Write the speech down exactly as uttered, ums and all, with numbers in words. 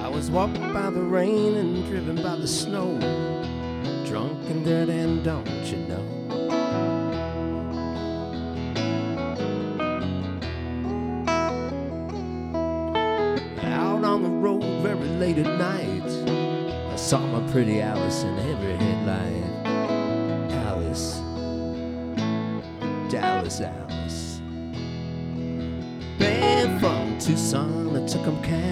I was walking by the rain and driven by the snow, drunk and dirty, and don't you know? Out on the road very late at night, I saw my pretty Alice in every headlight. Alice, Dallas Alice. Band from Tucson, I took 'em cash.